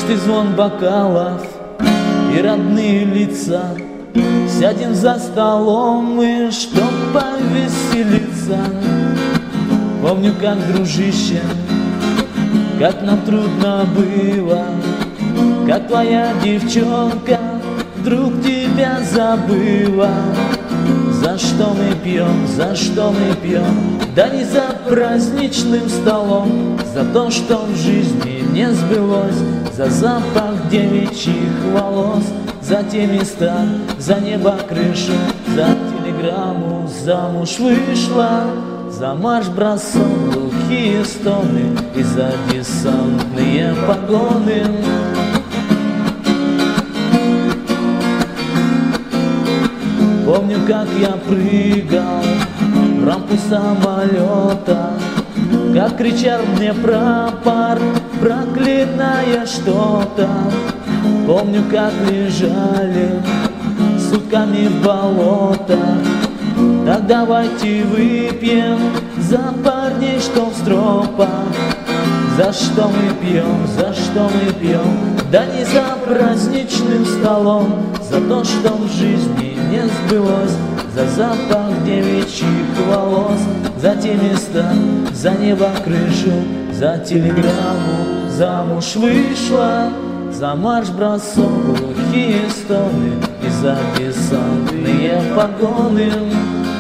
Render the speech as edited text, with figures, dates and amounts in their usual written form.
Частый звон бокалов и родные лица. Сядем за столом мы, чтоб повеселиться. Помню, как, дружище, как нам трудно было, как твоя девчонка вдруг тебя забыла. За что мы пьем, за что мы пьем? Да не за праздничным столом, за то, что в жизни не сбылось, за запах девичьих волос, за те места, за небо крышу, за телеграмму замуж вышла, за марш-бросок, глухие стоны и за десантные погоны. Помню, как я прыгал в рампу самолета, как кричал мне прапор, проклиная что-то. Помню, как лежали сутками в болотах. Так давайте выпьем за парней, что в стропах. За что мы пьем, за что мы пьем? Да не за праздничным столом, за то, что в жизни не сбылось, за запах девичьих волос, за те места, за небо крышу, за телеграмму замуж вышла, за марш-бросок, глухие стоны и за десантные погоны.